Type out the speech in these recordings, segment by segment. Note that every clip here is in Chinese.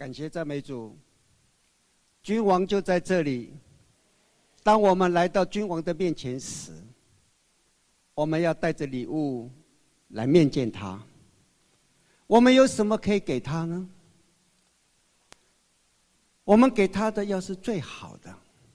感谢赞美主，君王就在这里。当我们来到君王的面前时，我们要带着礼物来面见他。我们有什么可以给他呢？我们给他的要是最好的，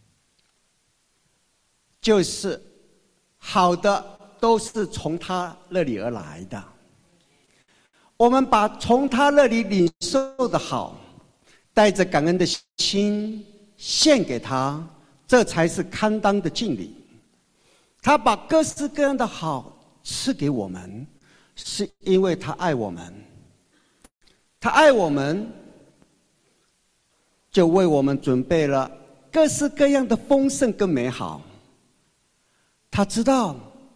就是好的都是从他那里而来的。我们把从他那里领受的好，带着感恩的心献给他，这才是堪当的敬礼。他把各式各样的好赐给我们，是因为他爱我们。他爱我们，就为我们准备了各式各样的丰盛跟美好。他知道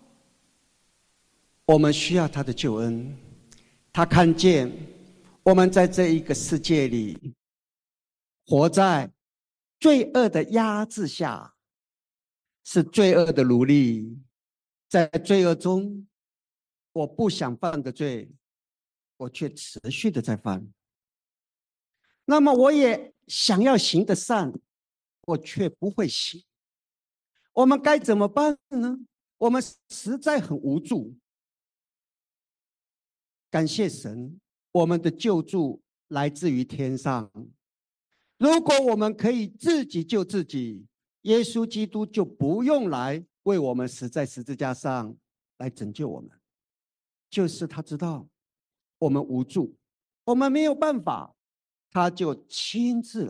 我们需要他的救恩，他看见我们在这一个世界里活在罪恶的压制下，是罪恶的奴隶。在罪恶中，我不想犯的罪，我却持续的在犯。那么我也想要行的善，我却不会行。我们该怎么办呢？我们实在很无助。感谢神，我们的救助来自于天上。如果我们可以自己救自己，耶稣基督就不用来为我们死在十字架上来拯救我们。就是他知道我们无助，我们没有办法，他就亲自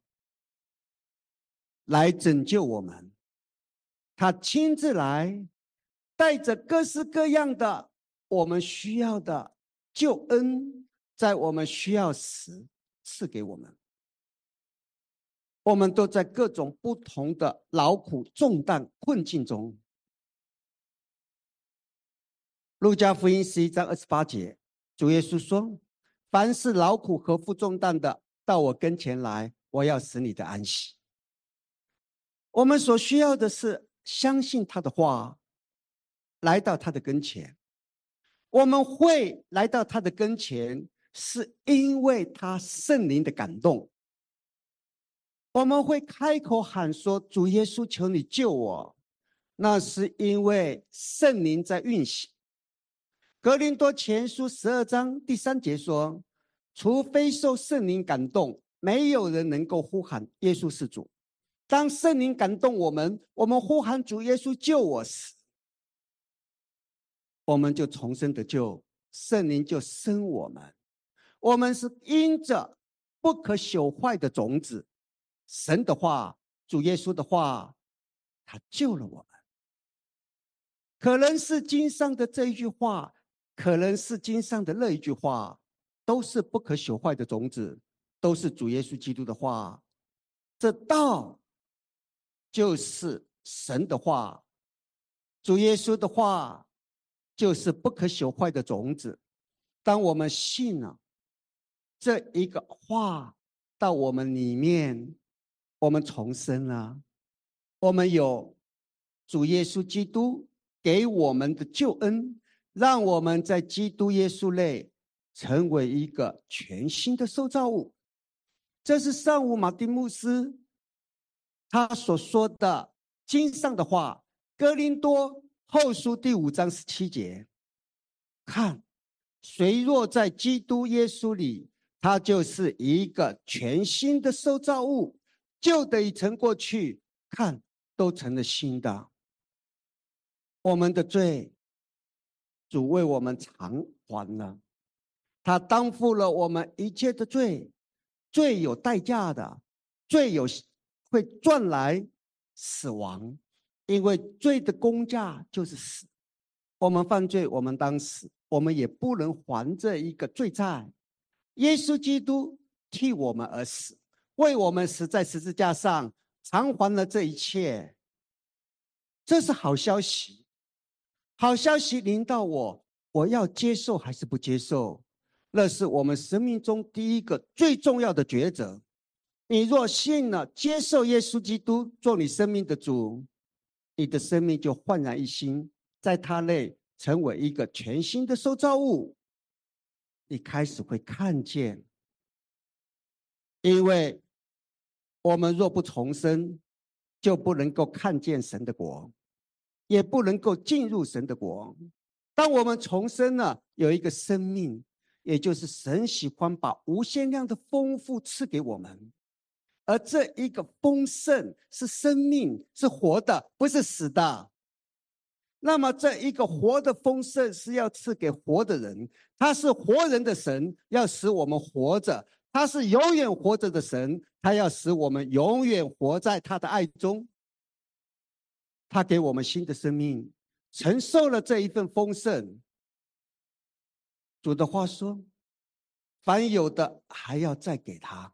来拯救我们。他亲自来，带着各式各样的我们需要的救恩，在我们需要时赐给我们。我们都在各种不同的劳苦重担困境中。路加福音11章28节，主耶稣说：凡是劳苦和负重担的，到我跟前来，我要使你的安息。我们所需要的是相信他的话，来到他的跟前。我们会来到他的跟前，是因为他圣灵的感动。我们会开口喊说：主耶稣，求你救我。那是因为圣灵在运行。格林多前书12章第3节说：除非受圣灵感动，没有人能够呼喊耶稣是主。当圣灵感动我们，我们呼喊主耶稣救我时，我们就重生得救，圣灵就生我们。我们是因着不可朽坏的种子，神的话，主耶稣的话，他救了我们。可能是经上的这一句话，可能是经上的那一句话，都是不可朽坏的种子，都是主耶稣基督的话。这道就是神的话，主耶稣的话就是不可朽坏的种子。当我们信了这一个话到我们里面，我们重生了，我们有主耶稣基督给我们的救恩，让我们在基督耶稣内成为一个全新的受造物。这是上午马丁牧师他所说的经上的话，哥林多后书第5章17节。看，谁若在基督耶稣里，他就是一个全新的受造物，旧的已成过去，看，都成了新的。我们的罪，主为我们偿还了，他担负了我们一切的罪。罪有代价的，罪会赚来死亡，因为罪的工价就是死。我们犯罪，我们当死，我们也不能还这一个罪债。耶稣基督替我们而死，为我们死在十字架上，偿还了这一切。这是好消息。好消息临到我，我要接受还是不接受？那是我们生命中第一个最重要的抉择。你若信了，接受耶稣基督做你生命的主，你的生命就焕然一新，在他内成为一个全新的受造物。你开始会看见因为我们若不重生，就不能够看见神的国，也不能够进入神的国。当我们重生了，有一个生命，也就是神喜欢把无限量的丰富赐给我们，而这一个丰盛是生命，是活的，不是死的。那么这一个活的丰盛是要赐给活的人，他是活人的神，要使我们活着，他是永远活着的神，他要使我们永远活在他的爱中。他给我们新的生命，承受了这一份丰盛。主的话说，凡有的还要再给他。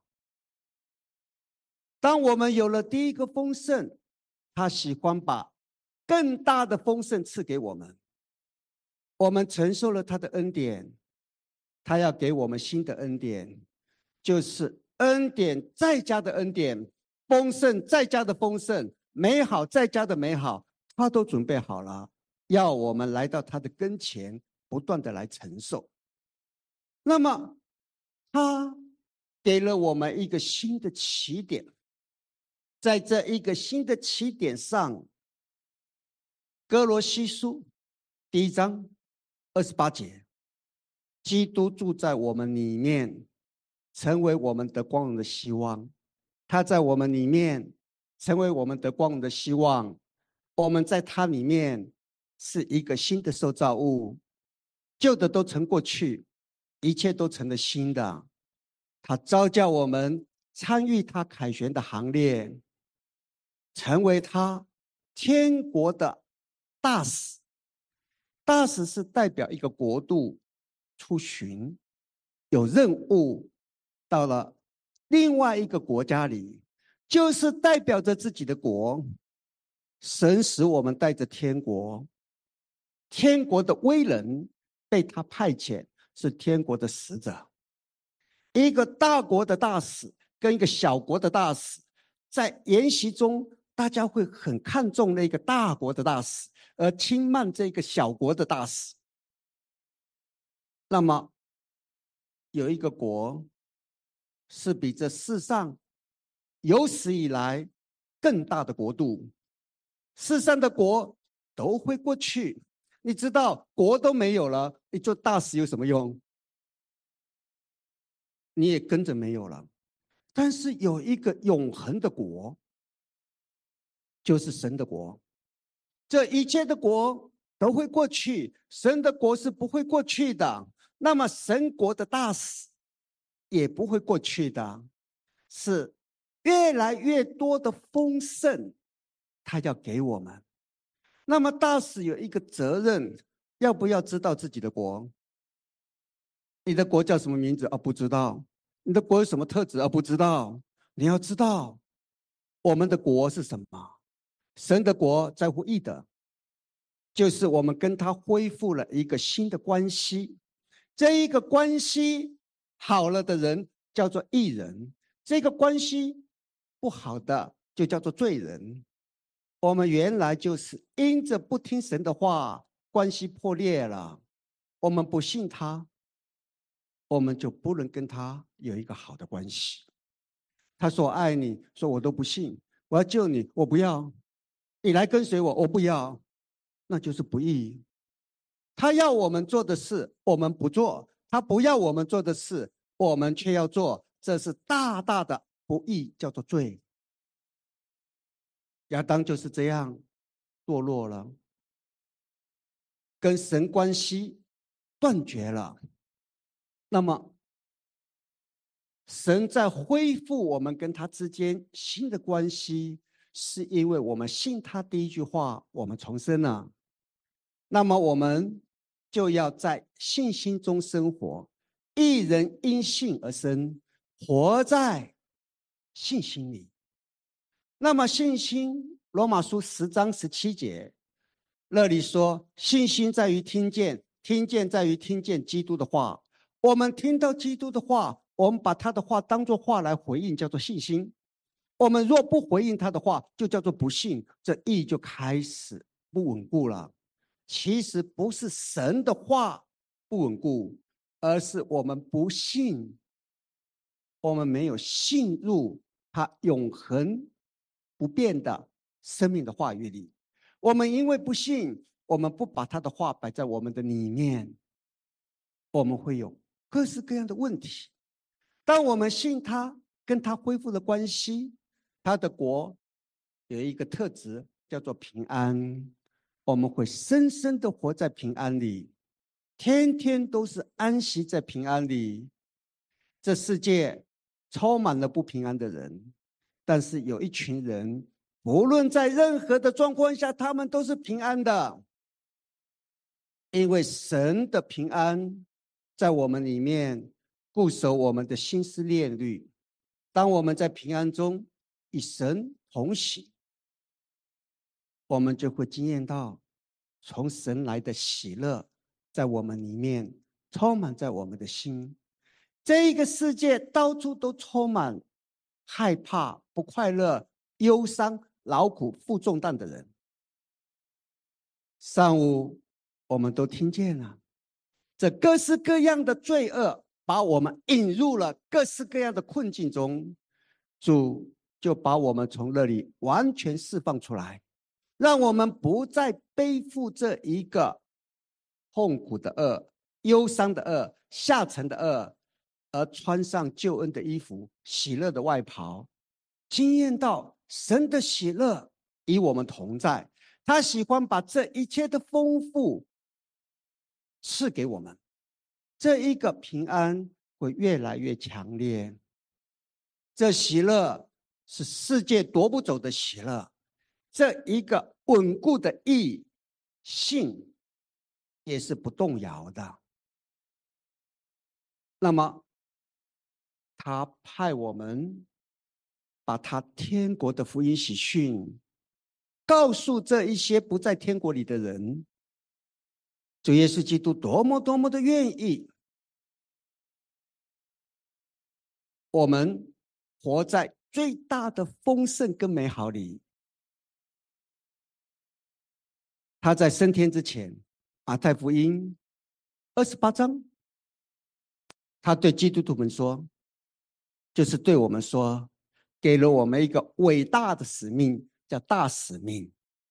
当我们有了第一个丰盛，他喜欢把更大的丰盛赐给我们。我们承受了他的恩典，他要给我们新的恩典，就是恩典再加的恩典，丰盛再加的丰盛，美好再加的美好，他都准备好了，要我们来到他的跟前，不断的来承受。那么他给了我们一个新的起点，在这一个新的起点上，哥罗西书1章28节，基督住在我们里面，成为我们得光荣的希望。他在我们里面，成为我们得光荣的希望。我们在他里面是一个新的受造物，旧的都成过去，一切都成了新的。他召叫我们参与他凯旋的行列，成为他天国的大使。大使是代表一个国度出巡，有任务到了另外一个国家里，就是代表着自己的国。神使我们带着天国，天国的威人被他派遣，是天国的使者。一个大国的大使跟一个小国的大使，在研习中，大家会很看重那个大国的大使，而轻慢这个小国的大使。那么有一个国是比这世上有史以来更大的国度，世上的国都会过去。你知道国都没有了，你做大使有什么用？你也跟着没有了。但是有一个永恒的国，就是神的国。这一切的国都会过去，神的国是不会过去的。那么神国的大使也不会过去的，是越来越多的丰盛，他要给我们。那么大使有一个责任，要不要知道自己的国？你的国叫什么名字？不知道。你的国有什么特质？不知道。你要知道，我们的国是什么？神的国在乎义德，就是我们跟他恢复了一个新的关系。这一个关系好了的人叫做义人，这个关系不好的就叫做罪人。我们原来就是因着不听神的话，关系破裂了。我们不信他，我们就不能跟他有一个好的关系。他说我爱你，说我都不信，我要救你，我不要。你来跟随我，我不要，那就是不义。他要我们做的事，我们不做；他不要我们做的事，我们却要做，这是大大的不义，叫做罪。亚当就是这样堕落了，跟神关系断绝了。那么神在恢复我们跟他之间新的关系，是因为我们信他第一句话，我们重生了。那么我们就要在信心中生活，一人因信而生，活在信心里。那么信心，罗马书10章17节，那里说，信心在于听见，听见在于听见基督的话。我们听到基督的话，我们把他的话当作话来回应，叫做信心。我们若不回应他的话，就叫做不信，这义就开始不稳固了。其实不是神的话不稳固，而是我们不信， 我们没有信入他永恒不变的生命的话语里。我们因为不信，我们不把他的话摆在我们的里面，我们会有各式各样的问题。当我们信他，跟他恢复了关系，他的国有一个特质叫做平安，我们会深深的活在平安里，天天都是安息在平安里。这世界充满了不平安的人，但是有一群人，无论在任何的状况下，他们都是平安的，因为神的平安在我们里面固守我们的心思念虑。当我们在平安中与神同行，我们就会经验到从神来的喜乐在我们里面充满在我们的心。这一个世界到处都充满害怕、不快乐、忧伤、劳苦、负重担的人。上午我们都听见了，这各式各样的罪恶把我们引入了各式各样的困境中，主就把我们从那里完全释放出来，让我们不再背负这一个痛苦的恶、忧伤的恶、下沉的恶，而穿上救恩的衣服、喜乐的外袍，经验到神的喜乐与我们同在。他喜欢把这一切的丰富赐给我们，这一个平安会越来越强烈。这喜乐是世界夺不走的喜乐，这一个稳固的义信也是不动摇的。那么他派我们把他天国的福音喜讯告诉这一些不在天国里的人，主耶稣基督多么多么的愿意我们活在最大的丰盛跟美好里。他在升天之前，马太福音28章，他对基督徒们说，就是对我们说，给了我们一个伟大的使命，叫大使命，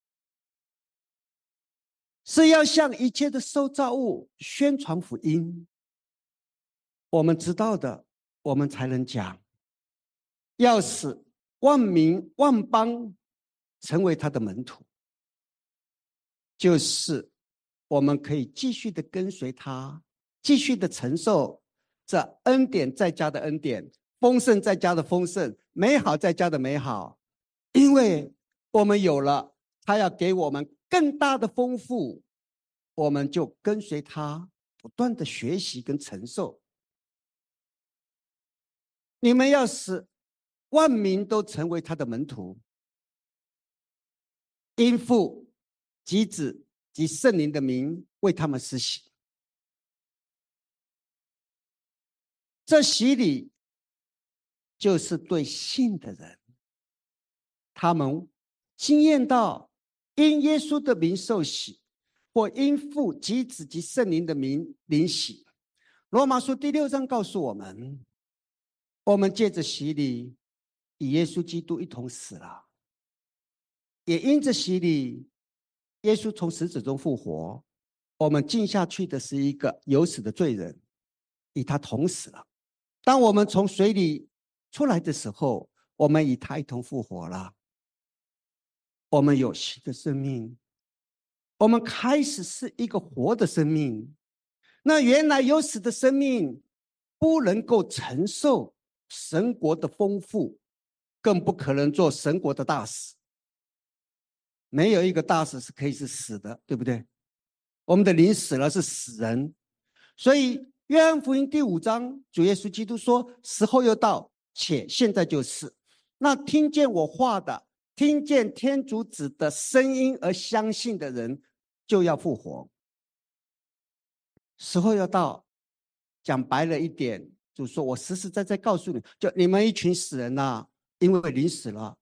是要向一切的受造物宣传福音。我们知道的，我们才能讲，要使万民万邦成为他的门徒，就是我们可以继续的跟随他，继续的承受这恩典再加的恩典，丰盛再加的丰盛，美好再加的美好。因为我们有了他要给我们更大的丰富，我们就跟随他，不断的学习跟承受。你们要使万民都成为他的门徒，因父及子及圣灵的名为他们施洗。这洗礼就是对信的人，他们经验到因耶稣的名受洗，或因父及子及圣灵的名领洗。罗马书第6章告诉我们，我们借着洗礼与耶稣基督一同死了，也因着洗礼，耶稣从死者中复活，我们进下去的是一个有死的罪人，与他同死了。当我们从水里出来的时候，我们与他一同复活了，我们有新的生命，我们开始是一个活的生命。那原来有死的生命不能够承受神国的丰富，更不可能做神国的大使。没有一个大使是可以是死的，对不对？我们的灵死了是死人。所以约翰福音第5章，主耶稣基督说，时候又到，且现在就是，那听见我话的，听见天主子的声音而相信的人，就要复活。时候要到，讲白了一点，就说我实实在在告诉你，就你们一群死人啊，因为灵死了，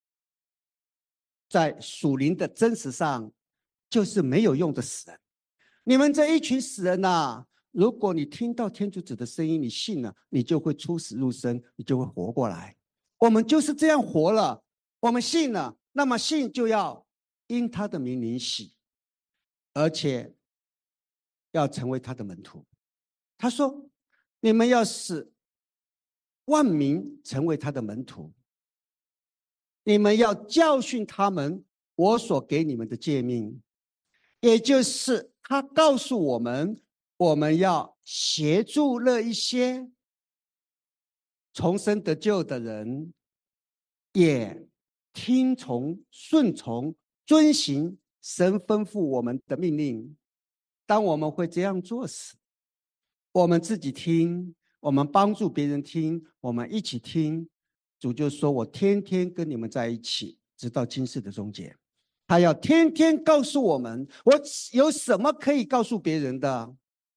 在属灵的真实上就是没有用的死人。你们这一群死人啊， 如果你听到天主子的声音，你信了，你就会出死入生，你就会活过来。我们就是这样活了，我们信了，那么信就要因他的名领洗，而且要成为他的门徒。他说：“你们要使万民成为他的门徒，你们要教训他们我所给你们的诫命。”也就是他告诉我们，我们要协助那一些重生得救的人，也听从、顺从、遵行神吩咐我们的命令。当我们会这样做时，我们自己听，我们帮助别人听，我们一起听，主就说：“我天天跟你们在一起，直到今世的终结。”他要天天告诉我们，我有什么可以告诉别人的？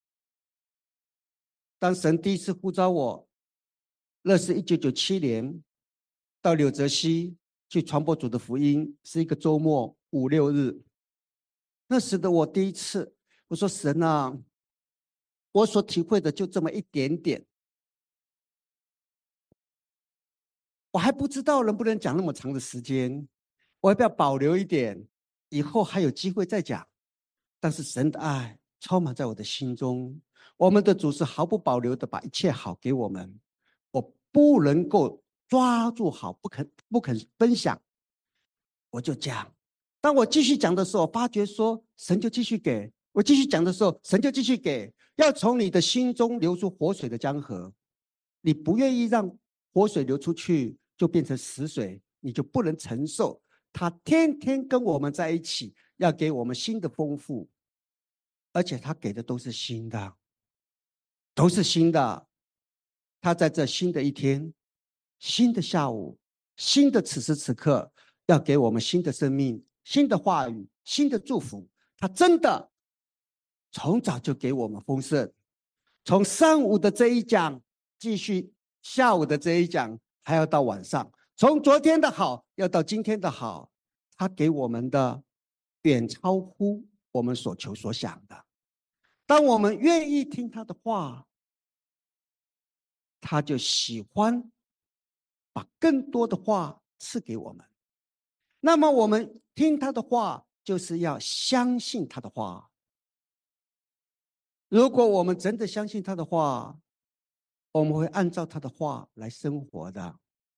当神第一次呼召我，那是1997年到纽泽西去传播主的福音，是一个周末5、6日。那时的我第一次，我说：“神啊，我所体会的就这么一点点，我还不知道能不能讲那么长的时间，我要不要保留一点，以后还有机会再讲？”但是神的爱充满在我的心中，我们的主是毫不保留的把一切好给我们，我不能够抓住好，不肯分享，我就讲。当我继续讲的时候，发觉说神就继续给我继续讲的时候，神就继续给，要从你的心中流出活水的江河。你不愿意让活水流出去，就变成死水，你就不能承受。他天天跟我们在一起，要给我们新的丰富，而且他给的都是新的，都是新的。他在这新的一天、新的下午、新的此时此刻，要给我们新的生命、新的话语、新的祝福。他真的从早就给我们丰盛，从上午的这一讲继续下午的这一讲，还要到晚上，从昨天的好要到今天的好，他给我们的远超乎我们所求所想的。当我们愿意听他的话，他就喜欢把更多的话赐给我们。那么我们听他的话，就是要相信他的话。如果我们真的相信他的话，我们会按照他的话来生活的。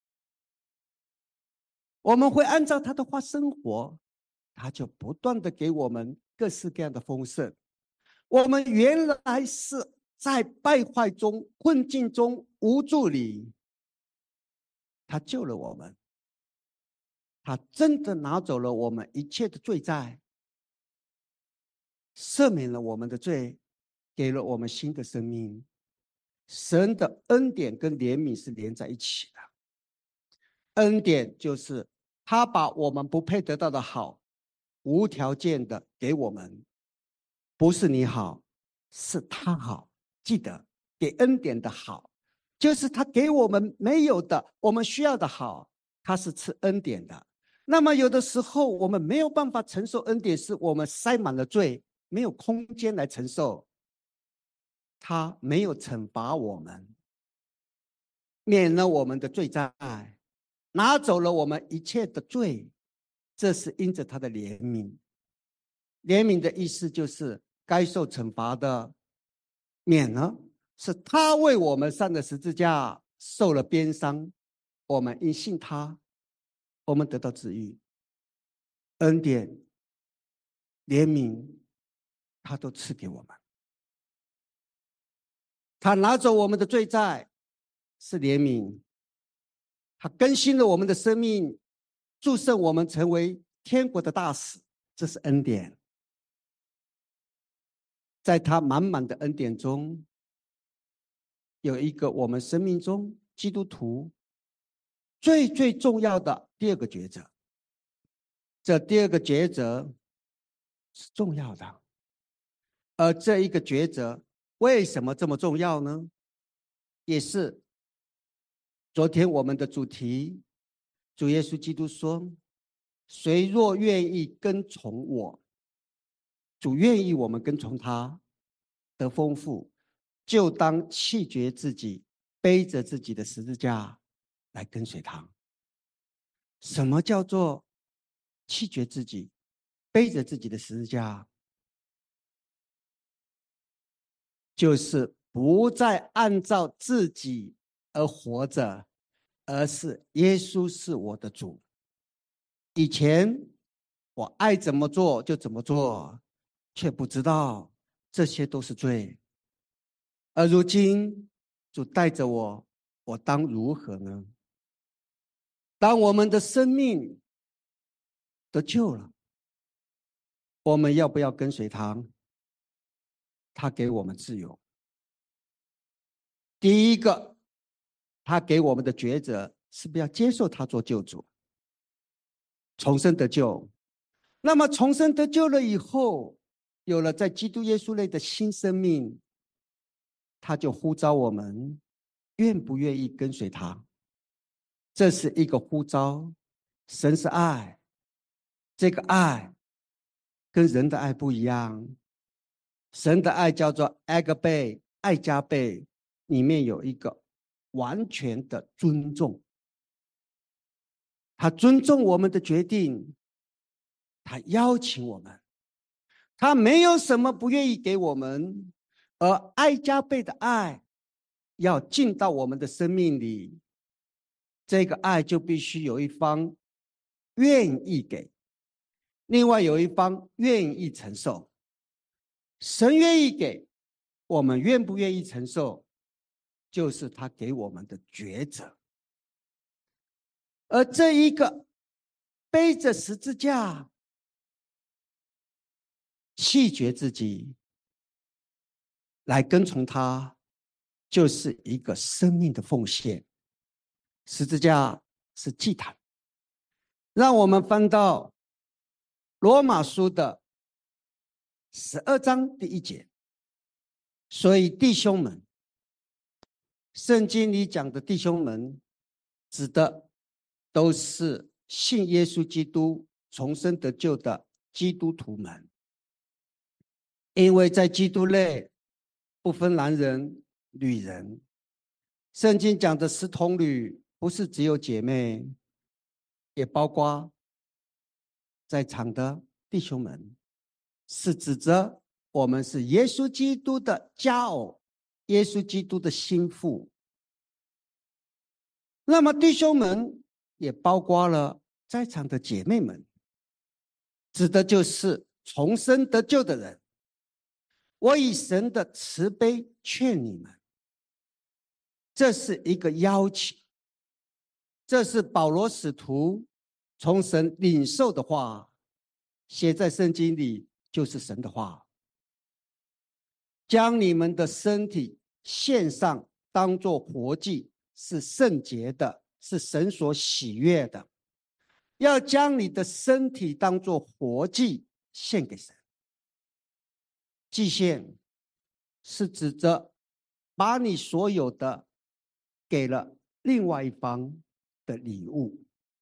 我们会按照他的话生活，他就不断的给我们各式各样的丰盛。我们原来是在败坏中、困境中、无助里，他救了我们，他真的拿走了我们一切的罪债，赦免了我们的罪，给了我们新的生命。神的恩典跟怜悯是连在一起的。恩典就是他把我们不配得到的好，无条件的给我们，不是你好，是他好。记得给恩典的好，就是他给我们没有的，我们需要的好，他是赐恩典的。那么有的时候我们没有办法承受恩典，是我们塞满了罪，没有空间来承受。他没有惩罚我们，免了我们的罪债，拿走了我们一切的罪，这是因着他的怜悯。怜悯的意思就是该受惩罚的免了，是他为我们上的十字架，受了鞭伤，我们因信他，我们得到治愈。恩典、怜悯，他都赐给我们。他拿走我们的罪债，是怜悯；他更新了我们的生命，祝圣我们成为天国的大使，这是恩典。在他满满的恩典中，有一个我们生命中基督徒最重要的第二个抉择。这第二个抉择是重要的，而这一个抉择为什么这么重要呢？也是昨天我们的主题，主耶稣基督说：“谁若愿意跟从我，主愿意我们跟从他，得丰富。 就当弃绝自己，背着自己的十字架来跟随他。什么叫做弃绝自己，背着自己的十字架？就是不再按照自己而活着，而是耶稣是我的主。以前我爱怎么做就怎么做，却不知道这些都是罪。而如今主带着我，我当如何呢？当我们的生命得救了，我们要不要跟随他？他给我们自由。第一个，他给我们的抉择是不是要接受他做救主，重生得救。那么重生得救了以后，有了在基督耶稣内的新生命，他就呼召我们愿不愿意跟随他。这是一个呼召。神是爱，这个爱跟人的爱不一样。神的爱叫做 agape， 爱加倍，里面有一个完全的尊重。他尊重我们的决定，他邀请我们，他没有什么不愿意给我们，而爱加倍的爱要进到我们的生命里，这个爱就必须有一方愿意给，另外有一方愿意承受。神愿意给，我们愿不愿意承受，就是他给我们的抉择。而这一个背着十字架弃绝自己来跟从他，就是一个生命的奉献。十字架是祭坛。让我们翻到罗马书的12章第1节。所以弟兄们，圣经里讲的弟兄们，指的都是信耶稣基督重生得救的基督徒们。因为在基督内不分男人女人，圣经讲的是童女，不是只有姐妹，也包括在场的弟兄们，是指着我们是耶稣基督的佳偶，耶稣基督的心腹。那么弟兄们也包括了在场的姐妹们，指的就是重生得救的人。我以神的慈悲劝你们，这是一个邀请，这是保罗使徒从神领受的话，写在圣经里就是神的话。将你们的身体献上，当作活祭，是圣洁的，是神所喜悦的。要将你的身体当作活祭献给神。祭献是指着把你所有的给了另外一方的礼物。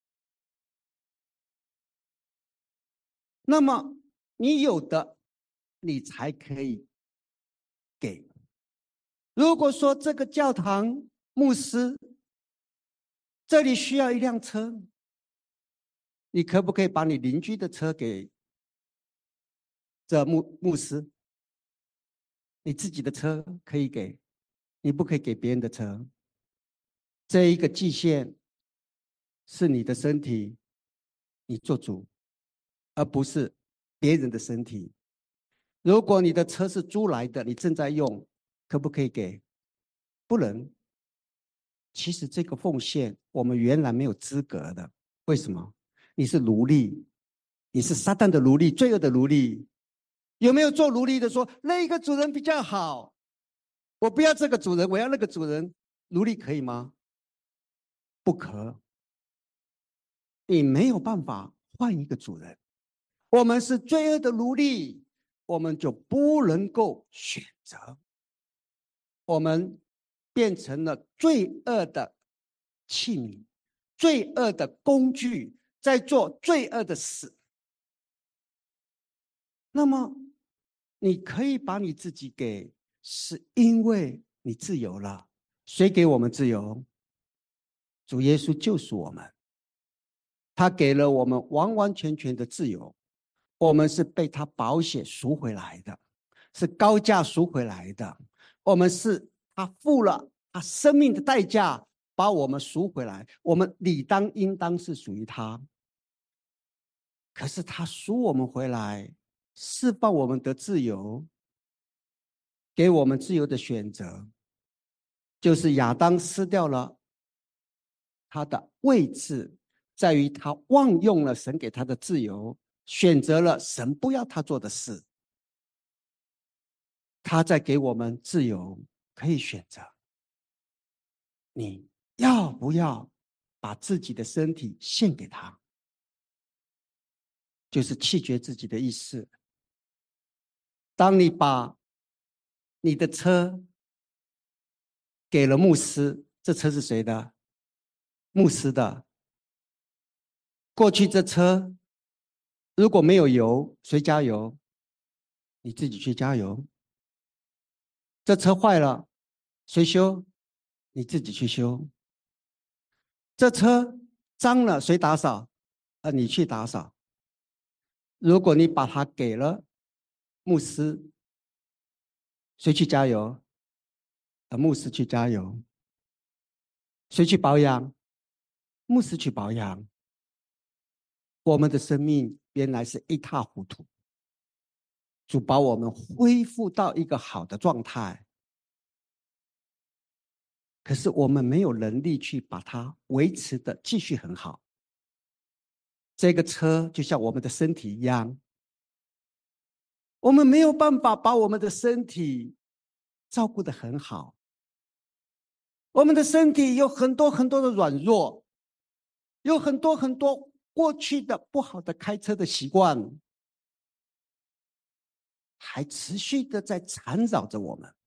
那么你有的你才可以给。如果说这个教堂牧师这里需要一辆车，你可不可以把你邻居的车给这牧师？你自己的车可以给，你不可以给别人的车。这一个祭献是你的身体，你做主，而不是别人的身体。如果你的车是租来的，你正在用，可不可以给？不能。其实这个奉献我们原来没有资格的。为什么？你是奴隶，你是撒旦的奴隶，罪恶的奴隶。有没有做奴隶的说那个主人比较好，我不要这个主人，我要那个主人？奴隶可以吗？不可。你没有办法换一个主人。我们是罪恶的奴隶，我们就不能够选择。我们变成了罪恶的器皿，罪恶的工具，在做罪恶的事。那么你可以把你自己给， 是因为你自由了。谁给我们自由？主耶稣救赎我们，他给了我们完完全全的自由。我们是被他宝血赎回来的，是高价赎回来的。我们是他付了他生命的代价把我们赎回来，我们理当应当是属于他。可是他赎我们回来，释放我们的自由，给我们自由的选择，就是亚当失掉了他的位置，在于他忘用了神给他的自由，选择了神不要他做的事。他在给我们自由，可以选择你要不要把自己的身体献给他，就是弃绝自己的意思。当你把你的车给了牧师，这车是谁的？牧师的。过去这车如果没有油，谁加油？你自己去加油。这车坏了，谁修？你自己去修。这车脏了，谁打扫？你去打扫。如果你把它给了牧师，谁去加油？牧师去加油。谁去保养？牧师去保养。我们的生命原来是一塌糊涂，主把我们恢复到一个好的状态，可是我们没有能力去把它维持的继续很好。这个车就像我们的身体一样，我们没有办法把我们的身体照顾得很好。我们的身体有很多很多的软弱，有很多很多过去的不好的开车的习惯，还持续的在缠绕着我们。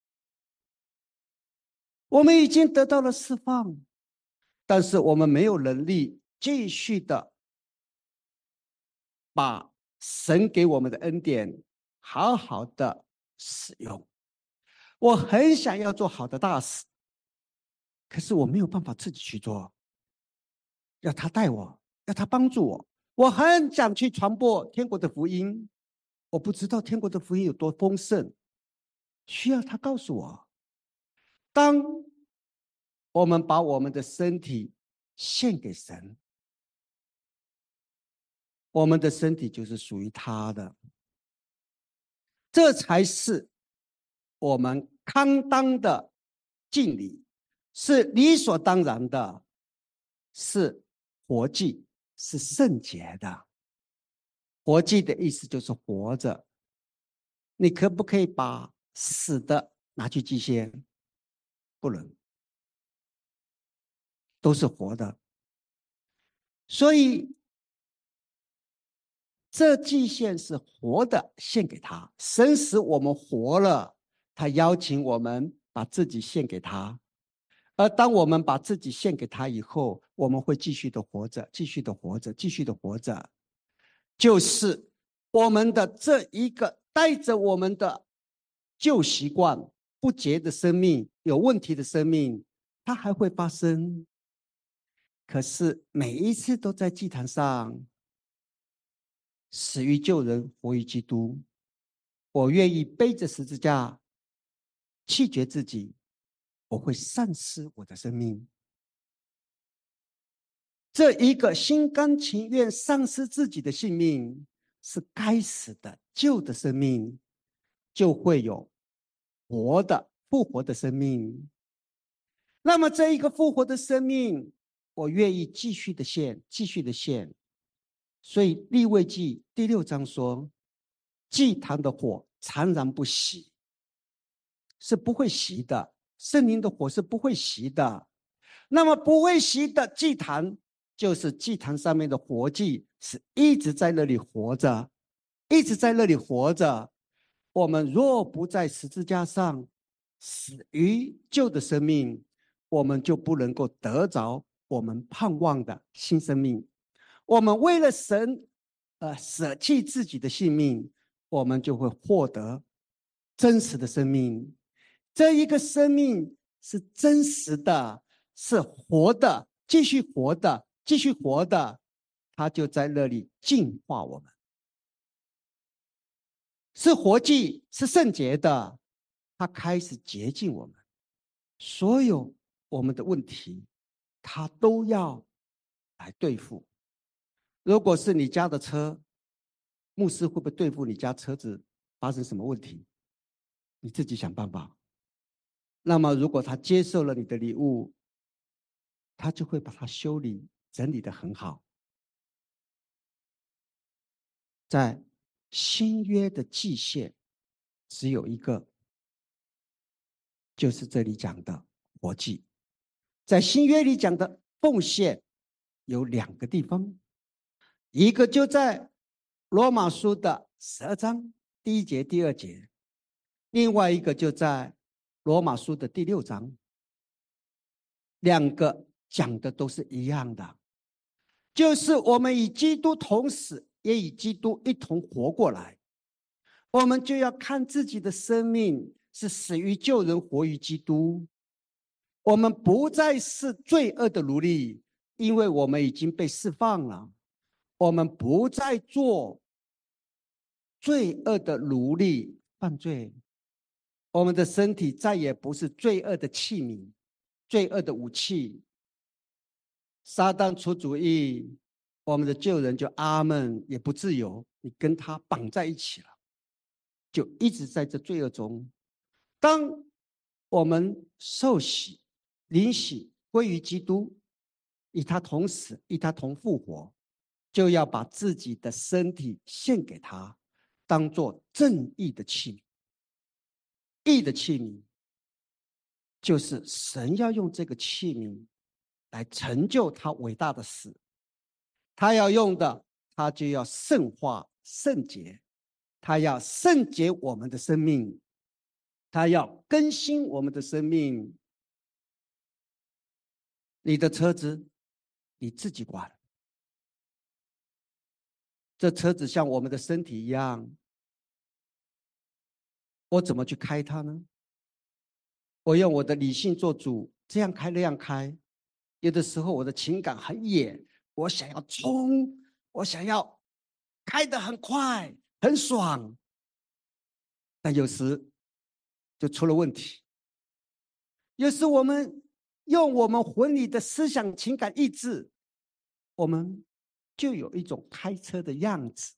我们已经得到了释放，但是我们没有能力继续的把神给我们的恩典好好的使用。我很想要做好的大事，可是我没有办法自己去做，要他带我，要他帮助我。我很想去传播天国的福音，我不知道天国的福音有多丰盛，需要他告诉我。当我们把我们的身体献给神，我们的身体就是属于他的，这才是我们堪当的敬礼，是理所当然的，是活祭，是圣洁的。活祭的意思就是活着。你可不可以把死的拿去祭献？不能，都是活的。所以这祭献是活的，献给他。神使我们活了，他邀请我们把自己献给他。而当我们把自己献给他以后，我们会继续的活着，继续的活着，继续的活着。就是我们的这一个带着我们的旧习惯、不洁的生命、有问题的生命，它还会发生。可是每一次都在祭坛上，死于救人，活于基督。我愿意背着十字架，弃绝自己，我会丧失我的生命。这一个心甘情愿丧失自己的性命，是该死的旧的生命，就会有活的复活的生命。那么这一个复活的生命，我愿意继续的献，继续的献。所以利未记第6章说，祭坛的火常然不熄，是不会熄的，圣灵的火是不会熄的。那么不会熄的祭坛，就是祭坛上面的活祭，是一直在那里活着，一直在那里活着。我们若不在十字架上死于旧的生命，我们就不能够得着我们盼望的新生命。我们为了神舍弃自己的性命，我们就会获得真实的生命。这一个生命是真实的，是活的，继续活的，继续活的，它就在那里净化我们，是活祭，是圣洁的，它开始洁净我们。所有我们的问题，它都要来对付。如果是你家的车，牧师会不会对付你家车子发生什么问题？你自己想办法。那么，如果他接受了你的礼物，他就会把它修理、整理得很好。在新约的祭献，只有一个，就是这里讲的活祭。在新约里讲的奉献有两个地方，一个就在罗马书的12章第1节、第2节，另外一个就在罗马书的第6章。两个讲的都是一样的，就是我们与基督同死，也与基督一同活过来。我们就要看自己的生命是死于救人，活于基督。我们不再是罪恶的奴隶，因为我们已经被释放了。我们不再做罪恶的奴隶，犯罪。我们的身体再也不是罪恶的器皿，罪恶的武器。撒旦出主意，我们的救人就阿们也不自由，你跟他绑在一起了，就一直在这罪恶中。当我们受洗、领洗归于基督，与他同死，与他同复活，就要把自己的身体献给他，当作正义的器皿。义的器皿，就是神要用这个器皿来成就他伟大的死。他要用的，他就要圣化、圣洁，他要圣洁我们的生命，他要更新我们的生命。你的车子你自己管，这车子像我们的身体一样，我怎么去开它呢？我用我的理性做主，这样开那样开。有的时候我的情感很野，我想要冲，我想要开得很快很爽，但有时就出了问题。有时我们用我们魂里的思想、情感、意志，我们就有一种开车的样子。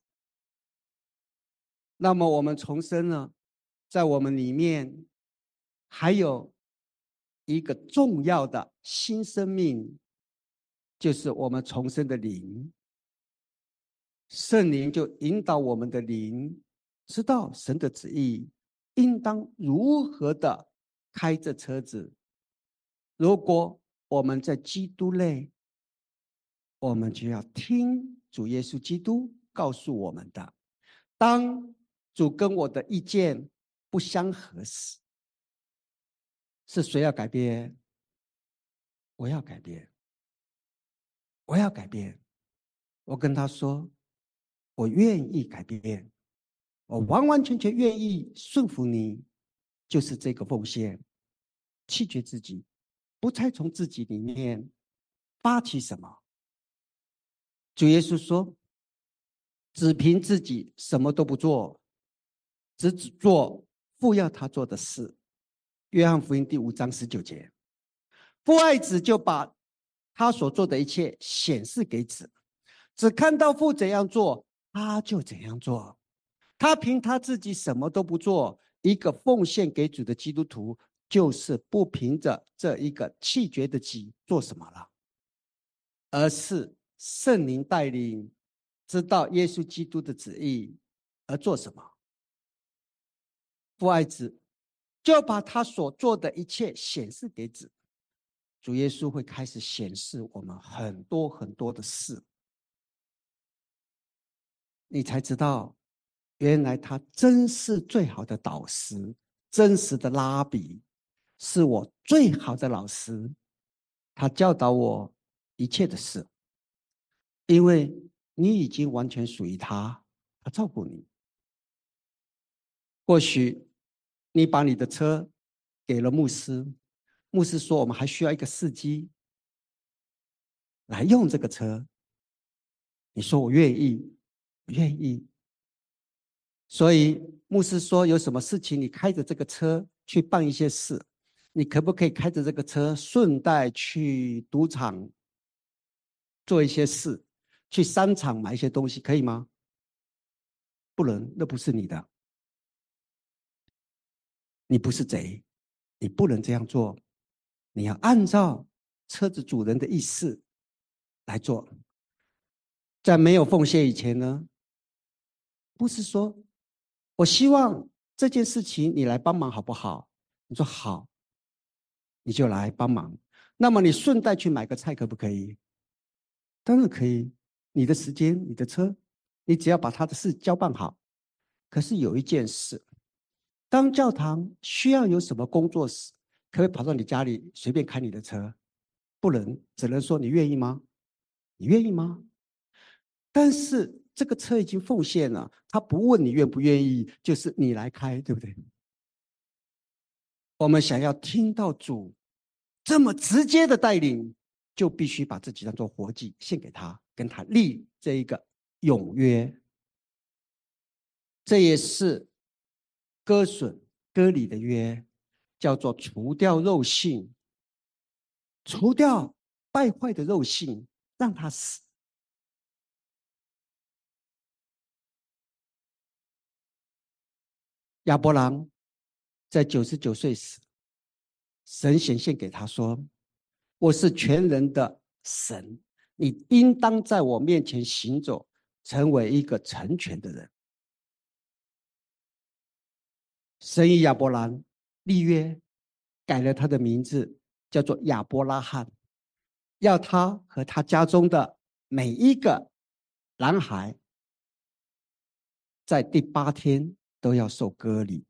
那么我们重生了，在我们里面还有一个重要的新生命，就是我们重生的灵。圣灵就引导我们的灵，知道神的旨意应当如何的开这车子。如果我们在基督内，我们就要听主耶稣基督告诉我们的。当主跟我的意见不相合时，是谁要改变？我要改变，我要改变。我跟他说，我愿意改变，我完完全全愿意顺服你，就是这个奉献，弃绝自己，不再从自己里面发起什么。主耶稣说，只凭自己什么都不做，只做父要他做的事。约翰福音第5章19节，父爱子就把他所做的一切显示给子，只看到父怎样做，他就怎样做。他凭他自己什么都不做。一个奉献给主的基督徒，就是不凭着这一个弃绝的己做什么了，而是圣灵带领，知道耶稣基督的旨意而做什么。父爱子，就把他所做的一切显示给子。主耶稣会开始显示我们很多很多的事，你才知道原来他真是最好的导师，真实的拉比，是我最好的老师。他教导我一切的事，因为你已经完全属于他，他照顾你。或许你把你的车给了牧师，牧师说我们还需要一个司机来用这个车，你说我愿意，我愿意。所以牧师说有什么事情你开着这个车去办一些事，你可不可以开着这个车顺带去赌场做一些事，去商场买一些东西，可以吗？不能，那不是你的，你不是贼，你不能这样做，你要按照车子主人的意思来做。在没有奉献以前呢，不是说我希望这件事情你来帮忙好不好？你说好，你就来帮忙。那么你顺带去买个菜可不可以？当然可以，你的时间，你的车，你只要把他的事交办好。可是有一件事，当教堂需要有什么工作时，可不可以跑到你家里随便开你的车？不能，只能说你愿意吗？你愿意吗？但是这个车已经奉献了，他不问你愿不愿意，就是你来开，对不对？我们想要听到主这么直接的带领，就必须把自己当做活祭献给他，跟他立这一个永约。这也是割损割礼的约，叫做除掉肉性，除掉败坏的肉性，让他死。亚伯兰在99岁时，神显现给他说：我是全能的神，你应当在我面前行走，成为一个成全的人。神与亚伯兰立约，改了他的名字，叫做亚伯拉罕，要他和他家中的每一个男孩，在第8天都要受割礼。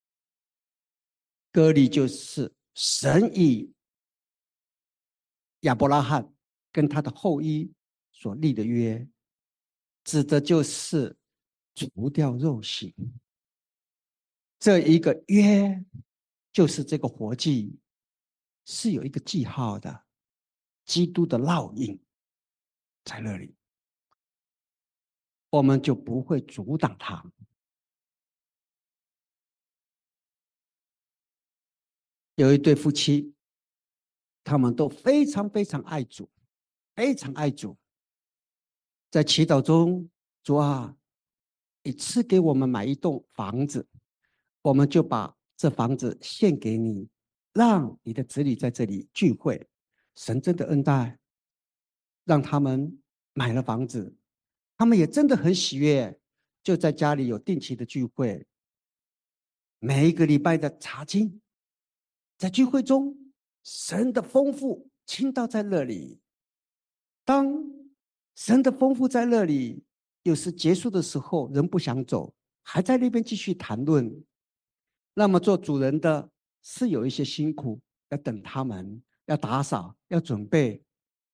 割礼就是神以亚伯拉罕跟他的后裔所立的约，指的就是除掉肉性。这一个约就是这个活祭是有一个记号的，基督的烙印在那里，我们就不会阻挡他。有一对夫妻，他们都非常非常爱主，非常爱主，在祈祷中，主啊，你赐给我们买一栋房子，我们就把这房子献给你，让你的子女在这里聚会。神真的恩待，让他们买了房子，他们也真的很喜悦，就在家里有定期的聚会，每一个礼拜的查经，在聚会中，神的丰富倾倒在那里。当神的丰富在那里，有时结束的时候，人不想走，还在那边继续谈论。那么做主人的是有一些辛苦，要等他们，要打扫，要准备。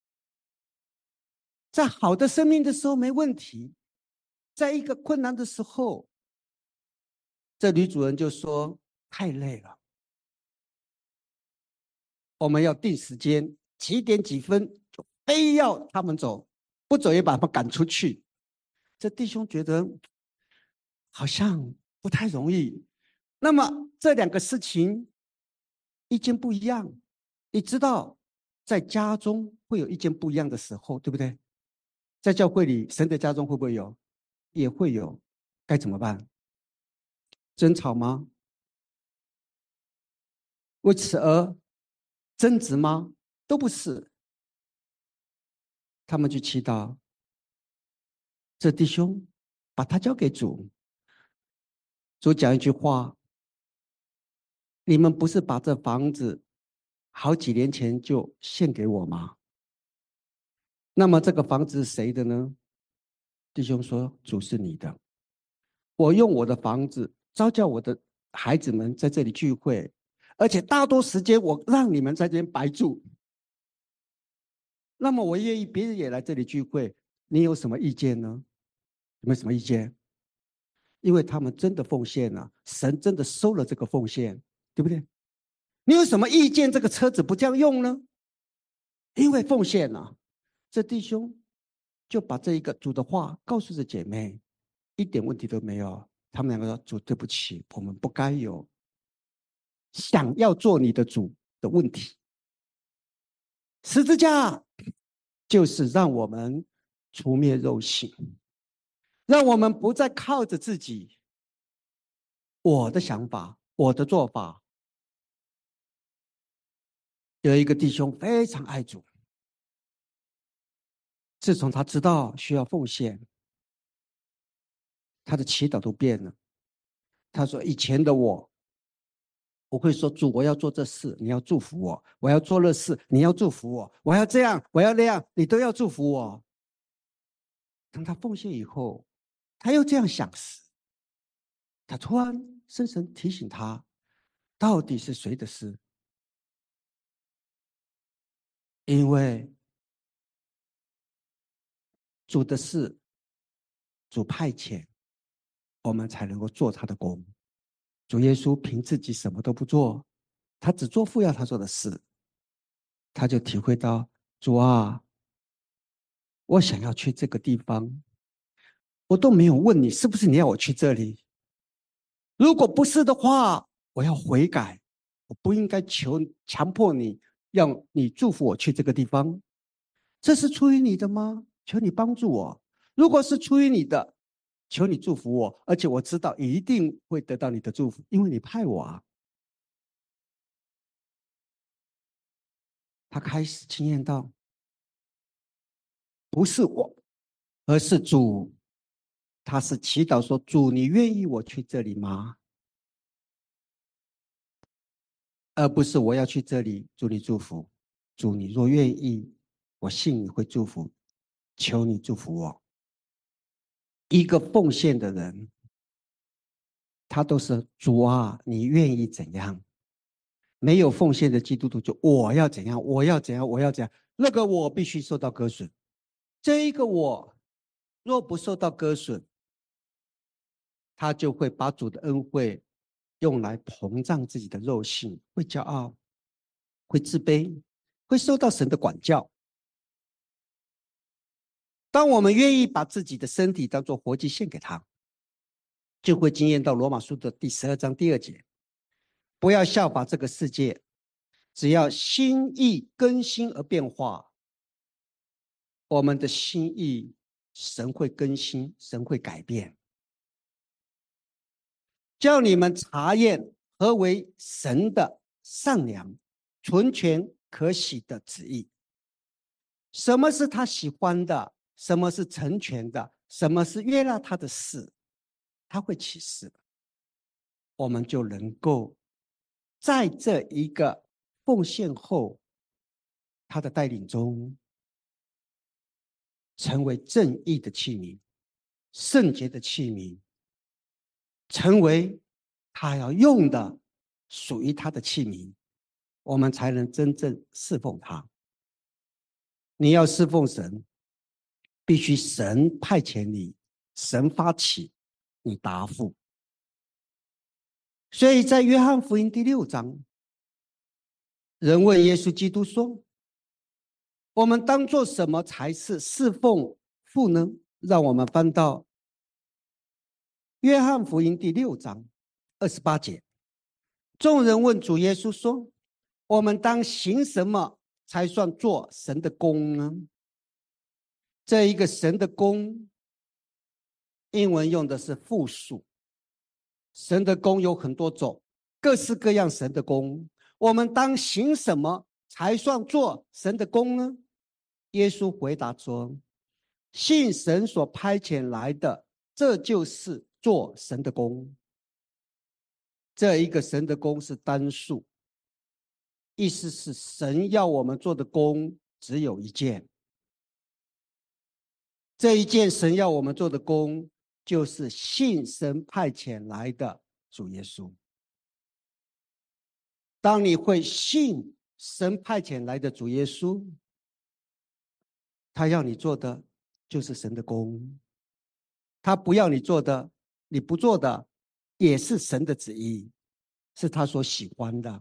在好的生命的时候没问题，在一个困难的时候，这女主人就说太累了，我们要定时间，几点几分就非要他们走，不走也把他们赶出去。这弟兄觉得好像不太容易。那么这两个事情意见不一样，你知道，在家中会有意见不一样的时候，对不对？在教会里，神的家中会不会有？也会有，该怎么办？争吵吗？为此而争执吗？都不是。他们去祈祷，这弟兄把他交给主，主讲一句话：你们不是把这房子好几年前就献给我吗？那么这个房子是谁的呢？弟兄说：主是你的。我用我的房子招叫我的孩子们在这里聚会，而且大多时间我让你们在这边白住。那么我愿意别人也来这里聚会，你有什么意见呢？有没有什么意见？ 因为他们真的奉献了，神真的收了这个奉献，对不对？你有什么意见这个车子不这样用呢？因为奉献了，这弟兄就把这一个主的话告诉这姐妹，一点问题都没有。他们两个说：“主，对不起，我们不该有想要做你的主的问题。十字架就是让我们除灭肉性，让我们不再靠着自己，我的想法，我的做法。”有一个弟兄非常爱主，自从他知道需要奉献，他的祈祷都变了。他说：“以前的我会说，主，我要做这事，你要祝福我；我要做那事，你要祝福我；我要这样，我要那样，你都要祝福我。”当他奉献以后，他又这样想时，他突然深深提醒他，到底是谁的事？因为主的事，主派遣，我们才能够做他的工。主耶稣凭自己什么都不做，他只做父要他做的事。他就体会到，主啊，我想要去这个地方，我都没有问你是不是你要我去这里。如果不是的话，我要悔改，我不应该强迫你，让你祝福我去这个地方。这是出于你的吗？求你帮助我。如果是出于你的，求你祝福我，而且我知道一定会得到你的祝福，因为你派我啊。他开始经验到，不是我，而是主。他是祈祷说：“主，你愿意我去这里吗？”而不是我要去这里，主你祝福。主，你若愿意，我信你会祝福，求你祝福我。一个奉献的人，他都是主啊，你愿意怎样？没有奉献的基督徒就我要怎样，我要怎样，我要怎样，那个我必须受到割损。这一个我若不受到割损，他就会把主的恩惠用来膨胀自己的肉性，会骄傲，会自卑，会受到神的管教。当我们愿意把自己的身体当作活祭献给他，就会经验到罗马书的第12章第2节，不要效法这个世界，只要心意更新而变化。我们的心意，神会更新，神会改变，叫你们查验何为神的善良、纯全、可喜的旨意。什么是他喜欢的？什么是成全的？什么是悦纳他的事？他会启示，我们就能够在这一个奉献后，他的带领中，成为正义的器皿，圣洁的器皿，成为他要用的属于他的器皿，我们才能真正侍奉他。你要侍奉神，必须神派遣你，神发起，你答复。所以在约翰福音第6章，人问耶稣基督说：“我们当做什么才是侍奉父呢？”让我们翻到约翰福音第6章28节。众人问主耶稣说：“我们当行什么才算做神的工呢？”这一个神的工，英文用的是复数。神的工有很多种，各式各样神的工。我们当行什么才算做神的工呢？耶稣回答说：“信神所派遣来的，这就是做神的工。”这一个神的工是单数，意思是神要我们做的工只有一件。这一件神要我们做的工，就是信神派遣来的主耶稣。当你会信神派遣来的主耶稣，他要你做的就是神的工，他不要你做的你不做的，也是神的旨意，是他所喜欢的。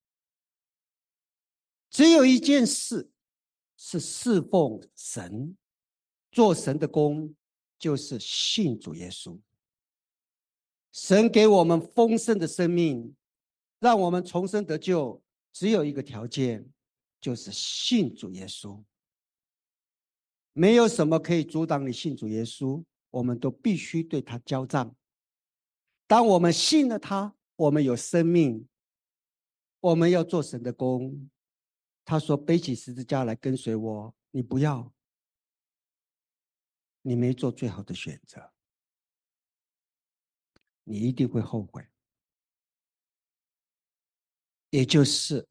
只有一件事是侍奉神，做神的工，就是信主耶稣。神给我们丰盛的生命，让我们重生得救，只有一个条件，就是信主耶稣。没有什么可以阻挡你信主耶稣，我们都必须对他交账。当我们信了他，我们有生命，我们要做神的工。他说背起十字架来跟随我，你不要，你没做最好的选择，你一定会后悔。也就是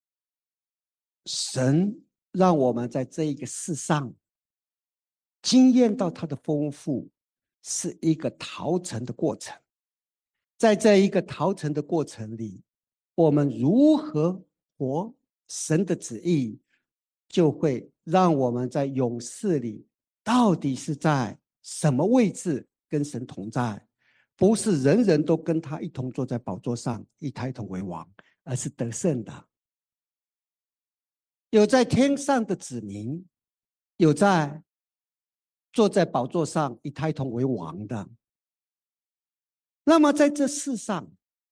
神让我们在这一个世上经验到他的丰富，是一个陶成的过程。在这一个陶成的过程里，我们如何活神的旨意，就会让我们在永世里到底是在什么位置跟神同在。不是人人都跟他一同坐在宝座上，一抬头为王，而是得胜的。有在天上的子民，有在坐在宝座上一抬头为王的。那么在这世上，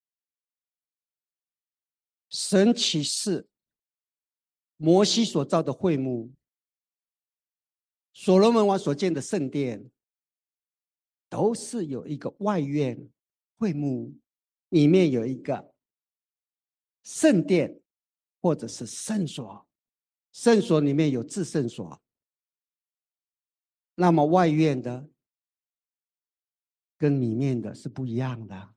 神启示摩西所造的会幕，所罗门王所建的圣殿，都是有一个外院会幕，里面有一个圣殿或者是圣所，圣所里面有至圣所。那么外院的跟里面的是不一样的，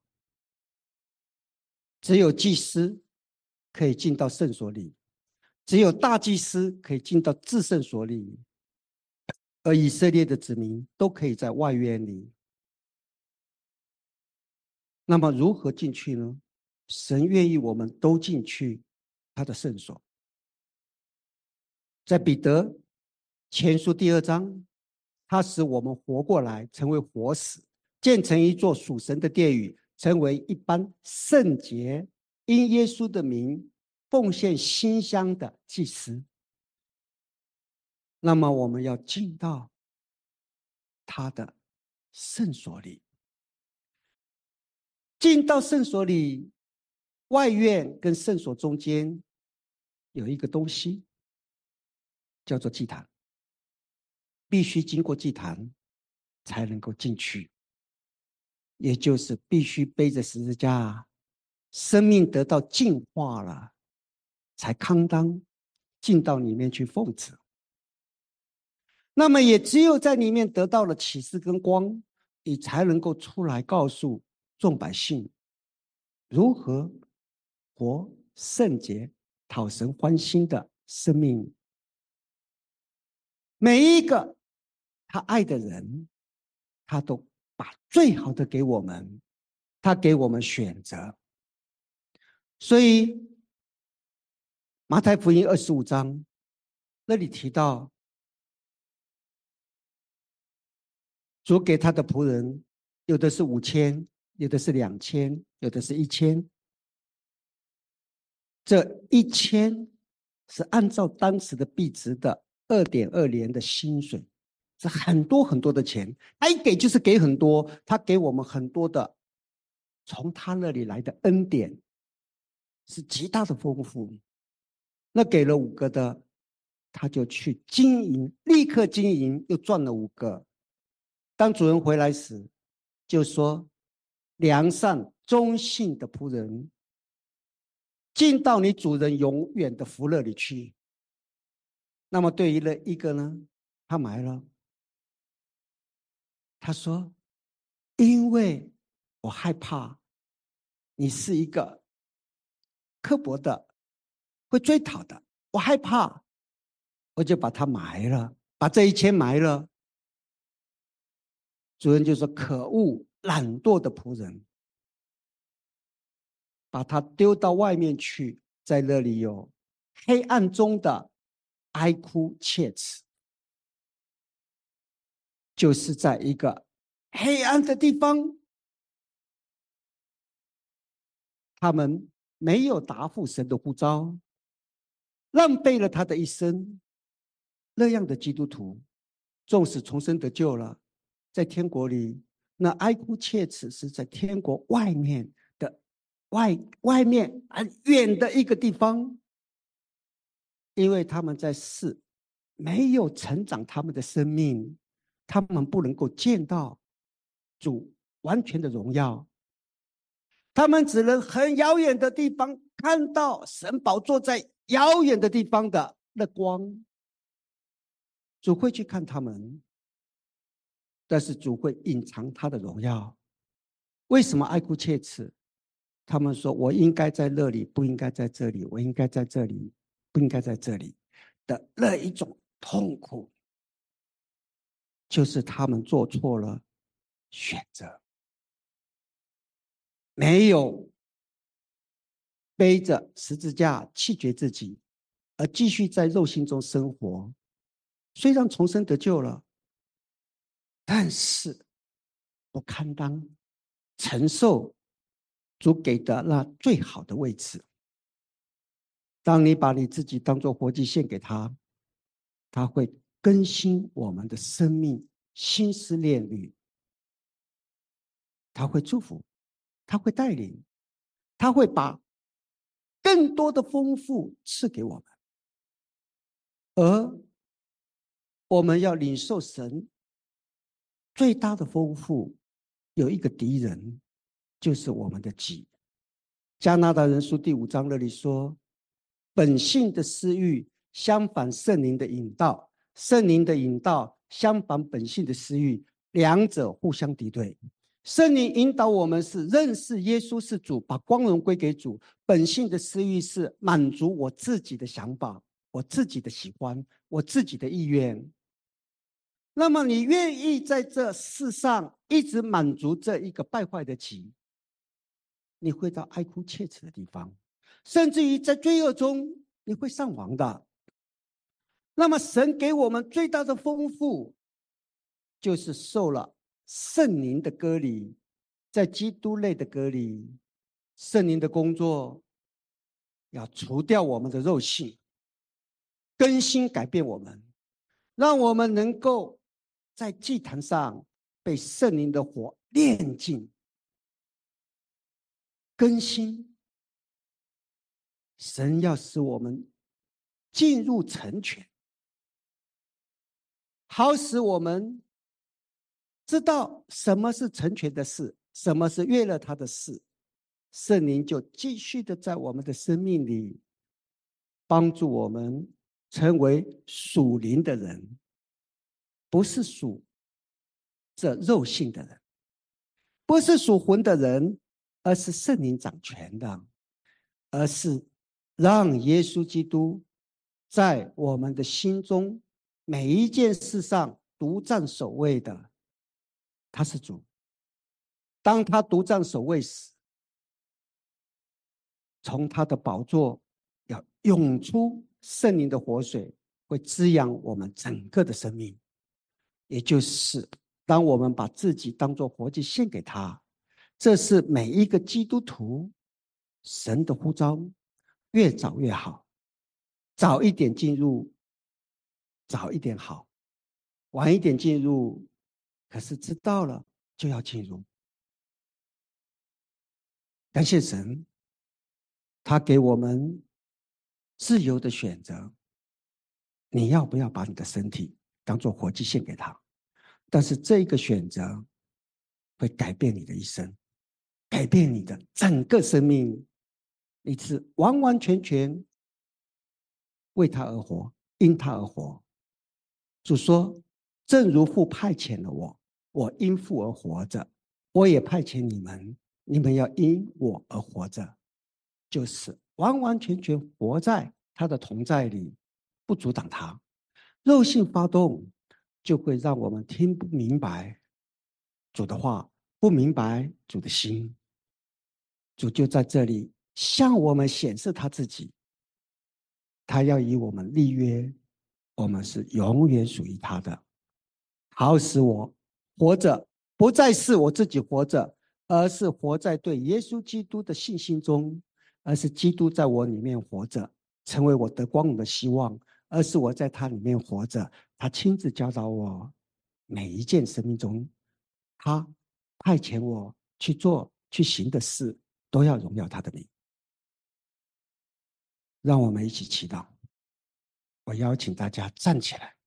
只有祭司可以进到圣所里，只有大祭司可以进到至圣所里，而以色列的子民都可以在外院里。那么如何进去呢？神愿意我们都进去他的圣所。在彼得前书第2章，他使我们活过来，成为活死，建成一座属神的殿宇，成为一般圣洁，因耶稣的名奉献馨香的祭司。那么我们要进到他的圣所里，进到圣所里，外院跟圣所中间有一个东西叫做祭坛，必须经过祭坛才能够进去，也就是必须背着十字架，生命得到净化了，才堪当进到里面去奉旨。那么也只有在里面得到了启示跟光，你才能够出来告诉众百姓如何活圣洁、讨神欢心的生命。每一个他爱的人，他都把最好的给我们，他给我们选择。所以马太福音25章那里提到，主给他的仆人，有的是5000，有的是2000，有的是1000。这1000是按照当时的币值的2.2年的薪水，是很多很多的钱。他一给就是给很多，他给我们很多的从他那里来的恩典，是极大的丰富。那给了5个的，他就去经营，立刻经营，又赚了5个。当主人回来时，就说：良善忠信的仆人，进到你主人永远的福乐里去。那么对于那一个呢，他埋了，他说：因为我害怕你是一个刻薄的，会追讨的，我害怕，我就把他埋了，把这1000埋了。主人就说：可恶懒惰的仆人，把他丢到外面去，在那里有黑暗中的哀哭切齿，就是在一个黑暗的地方， 他们没有答复神的呼召，浪费了他的一生。那样的基督徒，纵使重生得救了，在天国里，那哀哭切齿是在天国外面的外面很远的一个地方，因为他们在世没有成长他们的生命，他们不能够见到主完全的荣耀，他们只能很遥远的地方看到神宝座在遥远的地方的那光。主会去看他们，但是主会隐藏他的荣耀。为什么哀哭切齿？他们说我应该在那里，不应该在这里，我应该在这里，不应该在这里的那一种痛苦，就是他们做错了选择，没有背着十字架弃绝自己，而继续在肉心中生活。虽然重生得救了，但是不堪当承受主给的那最好的位置。当你把你自己当作活祭献给他，他会更新我们的生命心思念虑，他会祝福，他会带领，他会把更多的丰富赐给我们。而我们要领受神最大的丰富，有一个敌人，就是我们的己。加拿大人书第5章那里说，本性的私欲相反圣灵的引导，圣灵的引导相反本性的私欲，两者互相敌对。圣灵引导我们是认识耶稣是主，把光荣归给主。本性的私欲是满足我自己的想法，我自己的喜欢，我自己的意愿。那么你愿意在这世上一直满足这一个败坏的己，你会到哀哭切齿的地方，甚至于在罪恶中你会上亡的。那么神给我们最大的丰富，就是受了圣灵的割礼，在基督内的割礼。圣灵的工作要除掉我们的肉性，更新改变我们，让我们能够在祭坛上被圣灵的火炼净更新。神要使我们进入成全，好使我们知道什么是成全的事，什么是悦乐他的事。圣灵就继续的在我们的生命里帮助我们成为属灵的人，不是属这肉性的人，不是属魂的人，而是圣灵掌权的，而是让耶稣基督在我们的心中每一件事上独占首位的。他是主，当他独占首位时，从他的宝座要涌出圣灵的活水，会滋养我们整个的生命。也就是当我们把自己当作活祭献给他，这是每一个基督徒神的呼召，越早越好，早一点进入早一点好，晚一点进入可是知道了就要进入。感谢神，他给我们自由的选择，你要不要把你的身体当作活祭献给他？但是这个选择会改变你的一生，改变你的整个生命，你是完完全全为他而活，因他而活。主说，正如父派遣了我，我因父而活着，我也派遣你们，你们要因我而活着。就是完完全全活在他的同在里，不阻挡他。肉性发动就会让我们听不明白主的话，不明白主的心。主就在这里向我们显示他自己，他要与我们立约，我们是永远属于他的。好使我活着不再是我自己活着， 而是活在对耶稣基督的信心中，而是基督在我里面活着，成为我得光荣的希望，而是我在他里面活着，他亲自教导我每一件生命中他派遣我去做去行的事，都要荣耀他的名。让我们一起祈祷。我邀请大家站起来。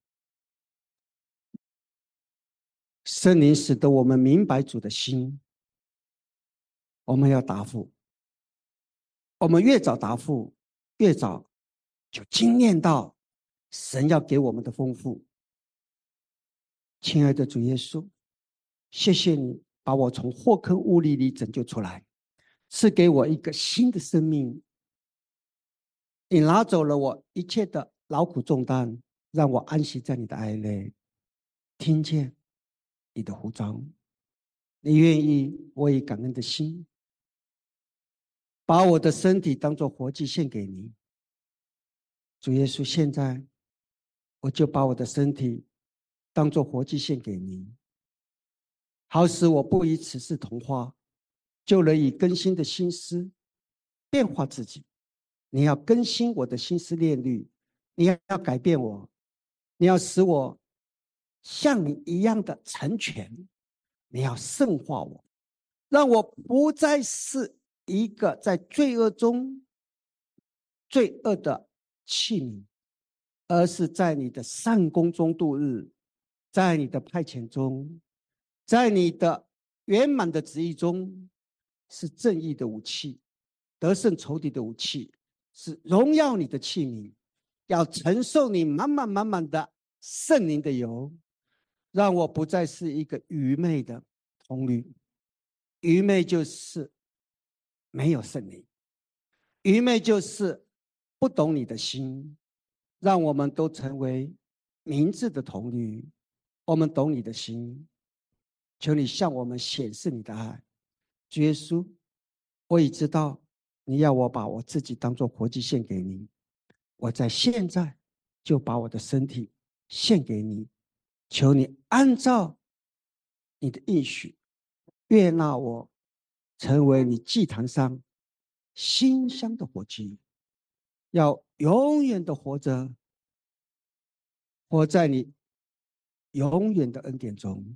圣灵使得我们明白主的心，我们要答复。我们越早答复，越早就经验到神要给我们的丰富。亲爱的主耶稣，谢谢你把我从祸坑污泥里拯救出来，赐给我一个新的生命。你拿走了我一切的劳苦重担，让我安息在你的爱内，听见你的呼召。你愿意，我以感恩的心，把我的身体当作活祭献给你。主耶稣，现在我就把我的身体当作活祭献给你，好使我不以此事同化，就能以更新的心思变化自己。你要更新我的心思念虑，你要改变我，你要使我像你一样的成全，你要圣化我，让我不再是一个在罪恶中罪恶的器皿，而是在你的善功中度日，在你的派遣中，在你的圆满的旨意中，是正义的武器，得胜仇敌的武器，是荣耀你的器皿，要承受你满满满满的圣灵的油，让我不再是一个愚昧的童女。愚昧就是没有圣灵，愚昧就是不懂你的心。让我们都成为明智的童女，我们懂你的心，求你向我们显示你的爱。主耶稣，我已知道你要我把我自己当作活祭献给你，我在现在就把我的身体献给你，求你按照你的应许悦纳我，成为你祭坛上馨香的火祭，要永远的活着，活在你永远的恩典中，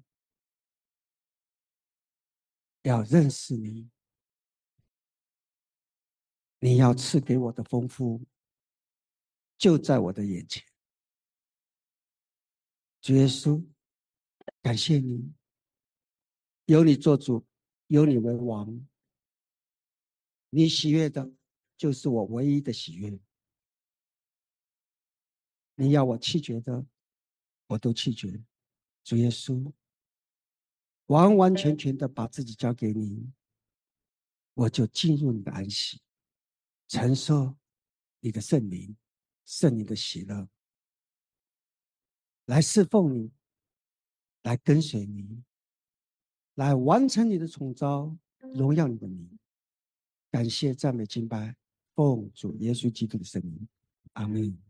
要认识你，你要赐给我的丰富就在我的眼前。主耶稣，感谢你，有你做主，有你为王，你喜悦的就是我唯一的喜悦。你要我弃绝的，我都弃绝。主耶稣，完完全全的把自己交给你，我就进入你的安息，承受你的圣灵，圣灵的喜乐，来侍奉你，来跟随你，来完成你的宠召，荣耀你的名。感谢赞美敬拜，奉主耶稣基督的圣名，阿门。